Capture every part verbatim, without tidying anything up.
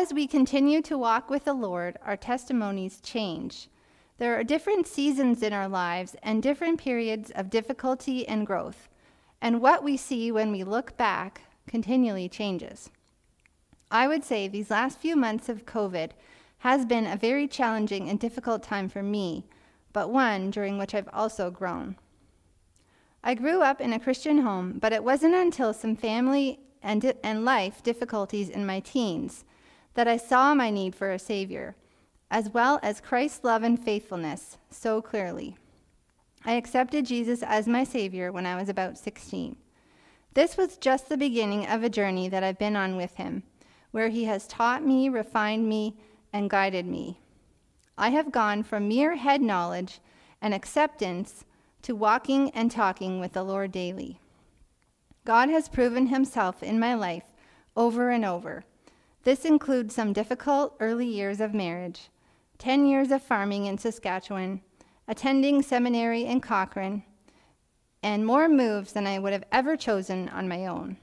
As we continue to walk with the Lord, our testimonies change. There are different seasons in our lives and different periods of difficulty and growth, and what we see when we look back continually changes. I would say these last few months of COVID has been a very challenging and difficult time for me, but one during which I've also grown. I grew up in a Christian home, but it wasn't until some family and, and life difficulties in my teens that I saw my need for a Savior, as well as Christ's love and faithfulness so clearly. I accepted Jesus as my Savior when I was about sixteen. This was just the beginning of a journey that I've been on with him, where he has taught me, refined me, and guided me. I have gone from mere head knowledge and acceptance to walking and talking with the Lord daily. God has proven himself in my life over and over. This includes some difficult early years of marriage, ten years of farming in Saskatchewan, attending seminary in Cochrane, and more moves than I would have ever chosen on my own.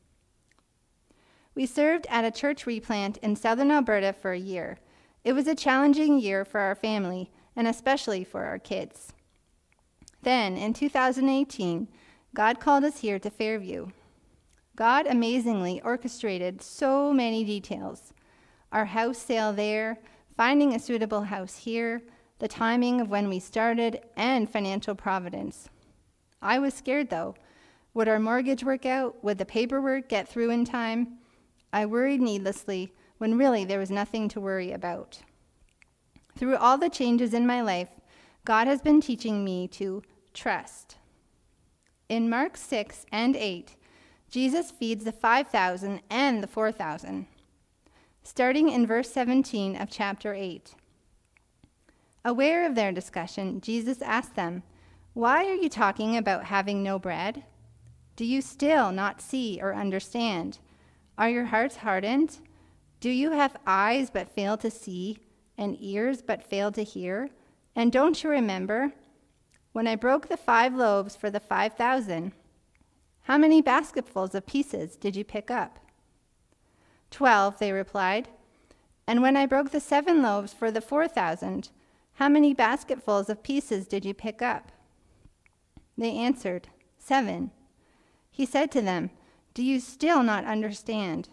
We served at a church replant in southern Alberta for a year. It was a challenging year for our family, and especially for our kids. Then, in two thousand eighteen, God called us here to Fairview. God amazingly orchestrated so many details. Our house sale there, finding a suitable house here, the timing of when we started, and financial providence. I was scared, though. Would our mortgage work out? Would the paperwork get through in time? I worried needlessly, when really there was nothing to worry about. Through all the changes in my life, God has been teaching me to trust. In Mark six and eight, Jesus feeds the five thousand and the four thousand. Starting in verse seventeen of chapter eight. Aware of their discussion, Jesus asked them, "Why are you talking about having no bread? Do you still not see or understand? Are your hearts hardened? Do you have eyes but fail to see, and ears but fail to hear? And don't you remember when I broke the five loaves for the five thousand? How many basketfuls of pieces did you pick up?" Twelve, they replied. "And when I broke the seven loaves for the four thousand, how many basketfuls of pieces did you pick up?" They answered, "Seven." He said to them, "Do you still not understand?"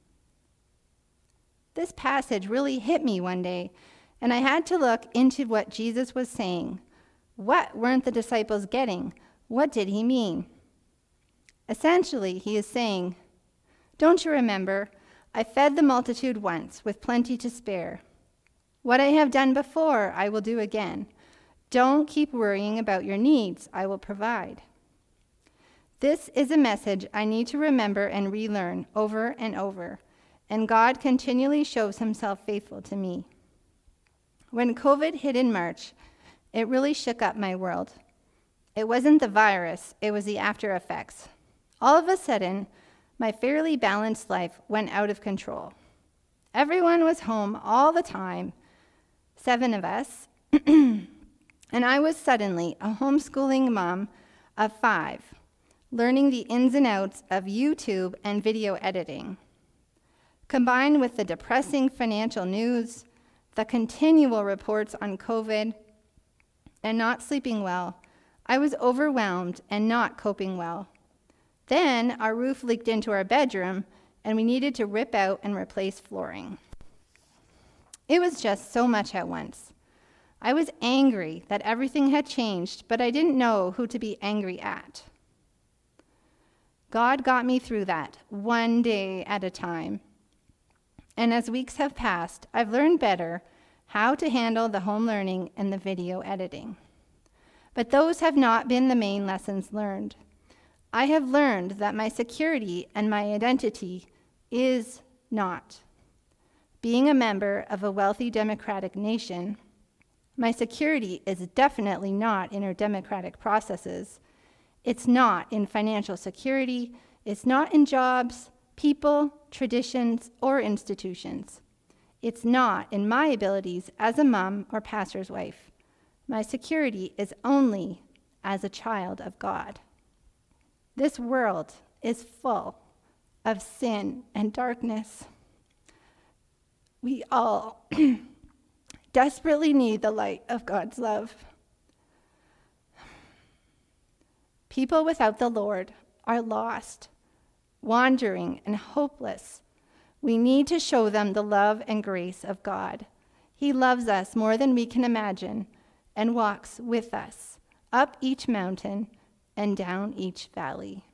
This passage really hit me one day, and I had to look into what Jesus was saying. What weren't the disciples getting? What did he mean? Essentially, he is saying, "Don't you remember? I fed the multitude once with plenty to spare. What I have done before, I will do again. Don't keep worrying about your needs. I will provide." This is a message I need to remember and relearn over and over, and God continually shows himself faithful to me. When COVID hit in March, it really shook up my world. It wasn't the virus, it was the after effects. All of a sudden, my fairly balanced life went out of control. Everyone was home all the time, seven of us, and I was suddenly a homeschooling mom of five, learning the ins and outs of YouTube and video editing. Combined with the depressing financial news, the continual reports on COVID, and not sleeping well, I was overwhelmed and not coping well. Then our roof leaked into our bedroom, and we needed to rip out and replace flooring. It was just so much at once. I was angry that everything had changed, but I didn't know who to be angry at. God got me through that, one day at a time. And as weeks have passed, I've learned better how to handle the home learning and the video editing. But those have not been the main lessons learned. I have learned that my security and my identity is not being a member of a wealthy democratic nation. My security is definitely not in our democratic processes. It's not in financial security. It's not in jobs, people, traditions, or institutions. It's not in my abilities as a mom or pastor's wife. My security is only as a child of God. This world is full of sin and darkness. We all desperately need the light of God's love. People without the Lord are lost, wandering, and hopeless. We need to show them the love and grace of God. He loves us more than we can imagine and walks with us up each mountain and down each valley.